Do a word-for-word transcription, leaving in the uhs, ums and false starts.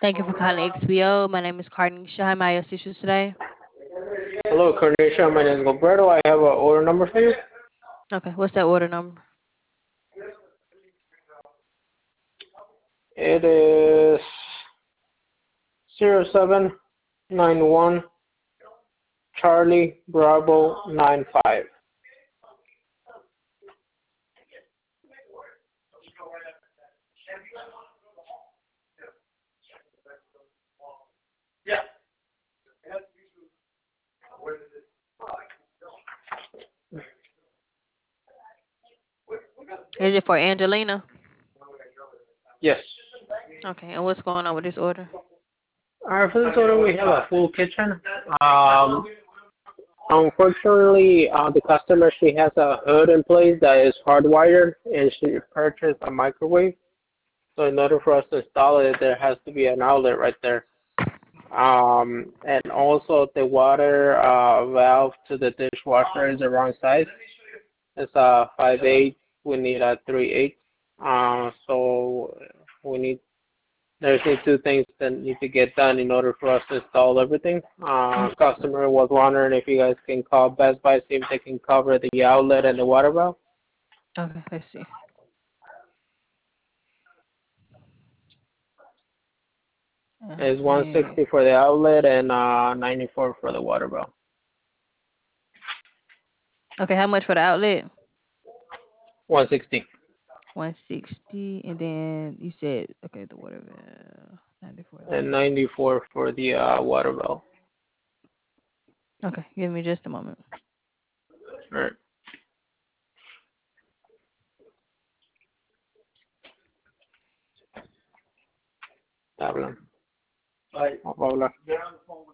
Thank you for calling X B O. My name is Carnisha. How may I assist you today? Hello, Cornisha. My name is Gilberto. I have an order number for you. Okay, what's that order number? It is zero seven nine one Charlie Bravo nine five. Is it for Angelina? Yes. Okay, and what's going on with this order? Alright, for this order we have a full kitchen. Um, unfortunately, uh, the customer, she has a hood in place that is hardwired, and she purchased a microwave. So in order for us to install it, there has to be an outlet right there. Um, and also the water uh, valve to the dishwasher is the wrong size. It's a five eight. We need a three eight. Uh, so we need there's need two things that need to get done in order for us to install everything. Uh, Mm, customer was wondering if you guys can call Best Buy, see if they can cover the outlet and the water valve. okay, let's see. It's Okay. one sixty for the outlet and uh, ninety-four for the water valve. Okay, how much for the outlet? one sixty one sixty, and then you said okay, the water bill ninety-four. and ninety-four for the uh, water valve. Okay, give me just a moment. Right. Hablan. Vamos a hablar.